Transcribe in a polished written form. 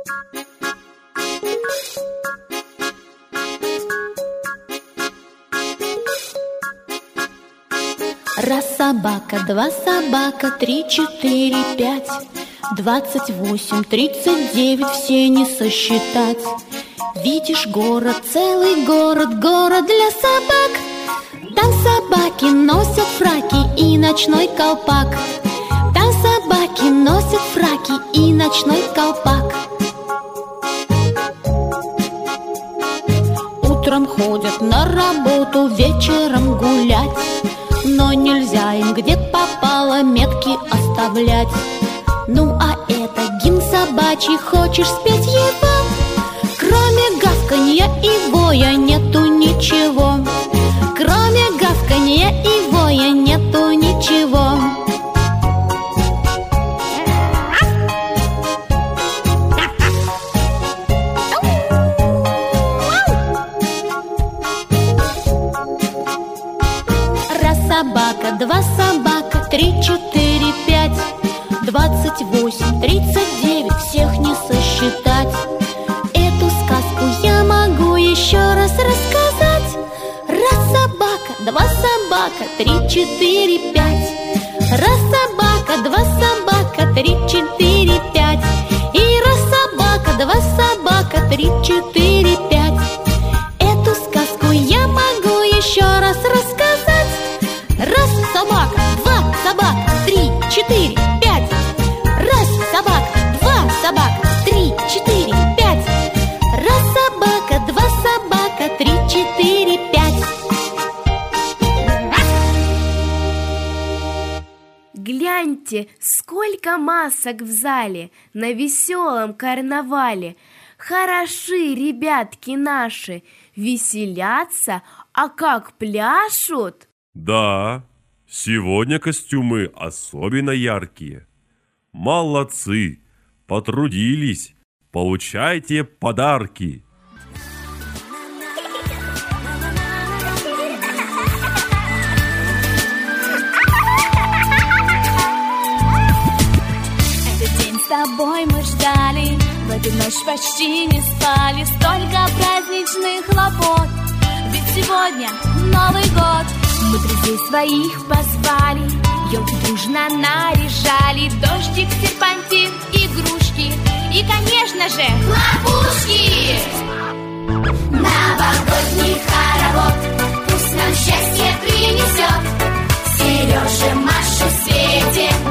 Раз собака, два собака, 3, 4, 5, 28, 39, все не сосчитать. Видишь город, целый город, город для собак. Там собаки носят фраки и ночной колпак. Там собаки носят фраки и ночной колпак. Утром ходят на работу, вечером гулять. Но нельзя им, где попало, метки оставлять. Ну а это гимн собачий, хочешь спеть его? Кроме гавканья и воя нету ничего. Кроме гавканья и воя нету ничего. Собака, два собака, 3, 4, 5, 28, 39, всех не сосчитать. Эту сказку я могу еще раз рассказать. Раз собака, два собака, 3, 4, 5. Раз собака, два собака, 3, 4, 5. И раз собака, два собака, 3, 4, 5. Эту сказку я могу еще раз рассказать. Раз собака, два собака, 3, 4, 5. Раз собака, два собака, 3, 4, 5. Раз собака, два собака, 3, 4, 5. Гляньте, сколько масок в зале на веселом карнавале. Хороши ребятки наши, веселятся, а как пляшут! Да, сегодня костюмы особенно яркие. Молодцы, потрудились, получайте подарки. Этот день с тобой мы ждали, в эту ночь почти не спали. Столько праздничных хлопот, ведь сегодня Новый год. Мы друзей своих позвали, елки дружно наряжали. Дождик, серпантин, игрушки и, конечно же, хлопушки. Новогодний хоровод пусть нам счастье принесет. Сереже, Маше, Свете